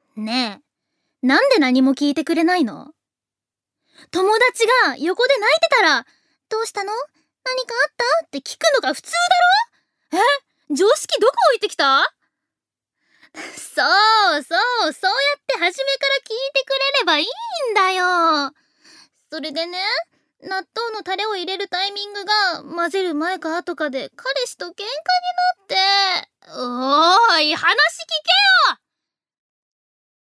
ねえ、なんで何も聞いてくれないの？友達が横で泣いてたら、どうしたの？何かあった？って聞くのが普通だろ？常識どこ置いてきた？そうそう、そうやって初めから聞いてくれればいいんだよ。それでね、納豆のタレを入れるタイミングが混ぜる前か後かで彼氏と喧嘩になって。おーい、話聞けよ！